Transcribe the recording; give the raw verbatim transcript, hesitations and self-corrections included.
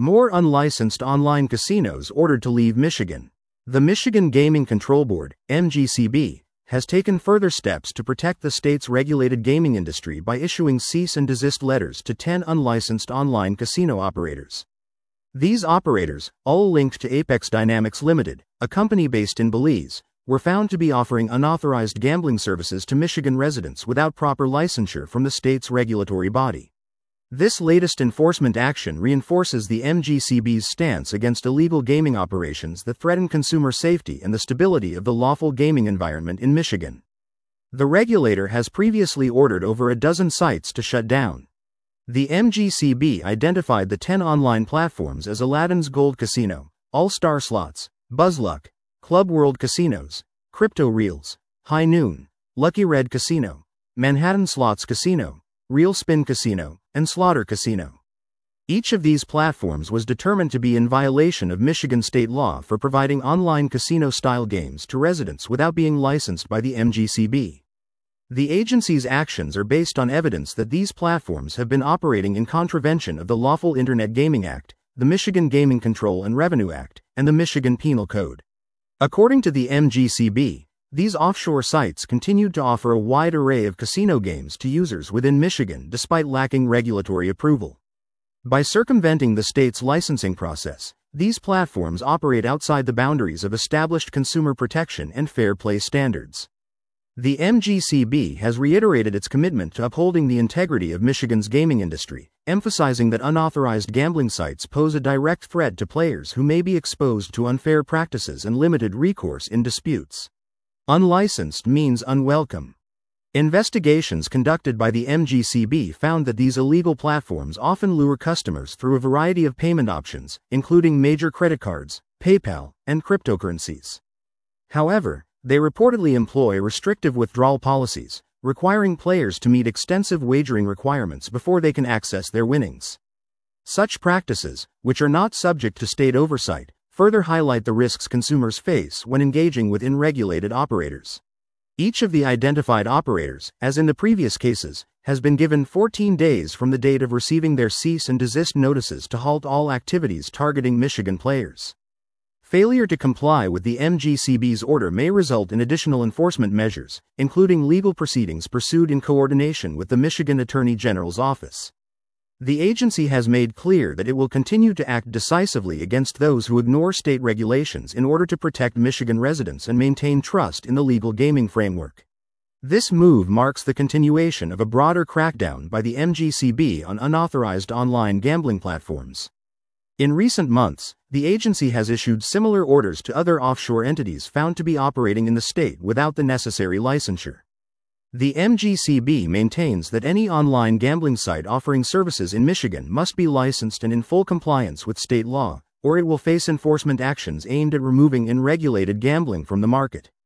More unlicensed online casinos ordered to leave Michigan. The Michigan Gaming Control Board, M G C B, has taken further steps to protect the state's regulated gaming industry by issuing cease and desist letters to ten unlicensed online casino operators. These operators, all linked to Apex Dynamics Limited, a company based in Belize, were found to be offering unauthorized gambling services to Michigan residents without proper licensure from the state's regulatory body. This latest enforcement action reinforces the M G C B's stance against illegal gaming operations that threaten consumer safety and the stability of the lawful gaming environment in Michigan. The regulator has previously ordered over a dozen sites to shut down. The M G C B identified the ten online platforms as Aladdin's Gold Casino, All Star Slots, BuzzLuck, Club World Casinos, Crypto Reels, High Noon, Lucky Red Casino, Manhattan Slots Casino, Real Spin Casino, and Slaughter Casino. Each of these platforms was determined to be in violation of Michigan state law for providing online casino-style games to residents without being licensed by the M G C B. The agency's actions are based on evidence that these platforms have been operating in contravention of the Lawful Internet Gaming Act, the Michigan Gaming Control and Revenue Act, and the Michigan Penal Code. According to the M G C B, these offshore sites continued to offer a wide array of casino games to users within Michigan despite lacking regulatory approval. By circumventing the state's licensing process, these platforms operate outside the boundaries of established consumer protection and fair play standards. The M G C B has reiterated its commitment to upholding the integrity of Michigan's gaming industry, emphasizing that unauthorized gambling sites pose a direct threat to players who may be exposed to unfair practices and limited recourse in disputes. Unlicensed means unwelcome. Investigations conducted by the M G C B found that these illegal platforms often lure customers through a variety of payment options, including major credit cards, PayPal, and cryptocurrencies. However, they reportedly employ restrictive withdrawal policies, requiring players to meet extensive wagering requirements before they can access their winnings. Such practices, which are not subject to state oversight, further highlight the risks consumers face when engaging with unregulated operators. Each of the identified operators, as in the previous cases, has been given fourteen days from the date of receiving their cease and desist notices to halt all activities targeting Michigan players. Failure to comply with the M G C B's order may result in additional enforcement measures, including legal proceedings pursued in coordination with the Michigan Attorney General's office. The agency has made clear that it will continue to act decisively against those who ignore state regulations in order to protect Michigan residents and maintain trust in the legal gaming framework. This move marks the continuation of a broader crackdown by the M G C B on unauthorized online gambling platforms. In recent months, the agency has issued similar orders to other offshore entities found to be operating in the state without the necessary licensure. The M G C B maintains that any online gambling site offering services in Michigan must be licensed and in full compliance with state law, or it will face enforcement actions aimed at removing unregulated gambling from the market.